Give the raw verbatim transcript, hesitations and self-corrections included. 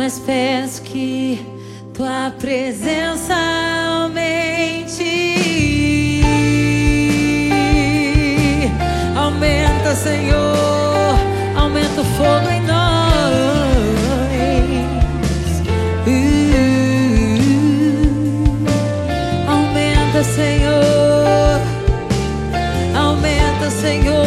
mas peço que tua presença aumente. Aumenta, Senhor, aumenta o fogo em nós. uh, Aumenta, Senhor, aumenta, Senhor.